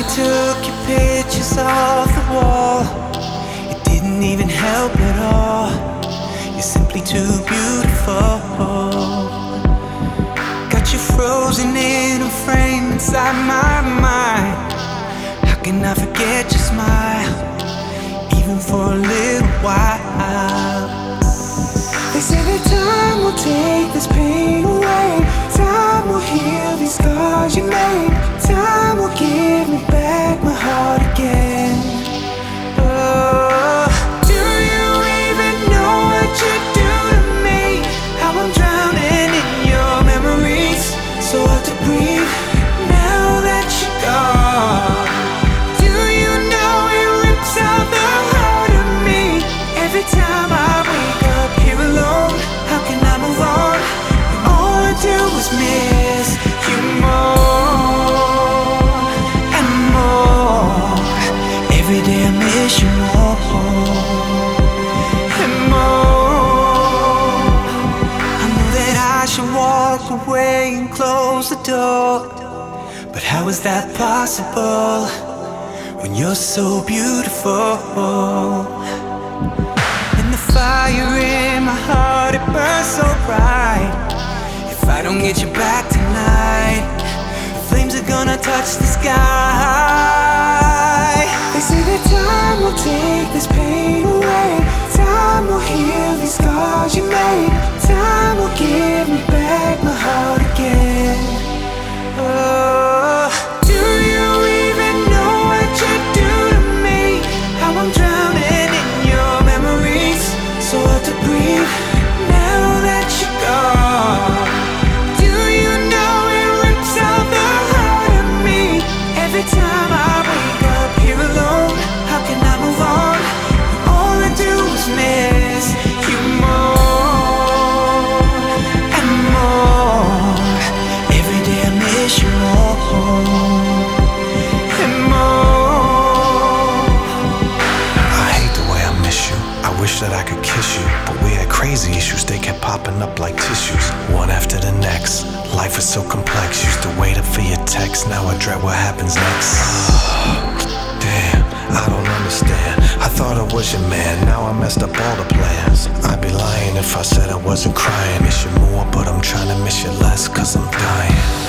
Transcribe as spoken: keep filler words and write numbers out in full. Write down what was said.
took your pictures off the wall. It didn't even help at all. You're simply too beautiful. Got you frozen in a frame inside my mind. How can I forget your smile, even for a little while? They say that time will take this pain away. Time will heal these scars you made. Time will give me back my heart again. Oh, do you even know what you do to me? How I'm drowning in your memories. So hard to breathe now that you're gone. Do you know it rips out the heart of me? Every time I wake up here alone, how can I move on when all I do is miss you more and more? Every day I miss you more and more. I know that I should walk away and close the door, but how is that possible when you're so beautiful? And the fire in my heart, it burns so bright. If I don't get you back tonight, the flames are gonna touch the sky. They say that time will take this pain away. Time will heal these scars you made. Time will give me back my heart again. Oh, do you even know what you do to me? How I'm drowning in your memories. So hard to breathe now that you're gone. Do you know it rips out the heart of me? Every time I wake up here alone, how can I move on when all I do is miss you more and more? Every day I miss you more and more. I hate the way I miss you. I wish that I could kiss you, but we had crazy issues. They kept popping up like tissues, one after the next. Life is so complex. Used to wait up for your text. Now I dread what happens next. Damn, I don't understand. I thought I was your man. Now I messed up all the plans. I'd be lying if I said I wasn't crying. Miss you more, but I'm trying to miss you less, cause I'm dying.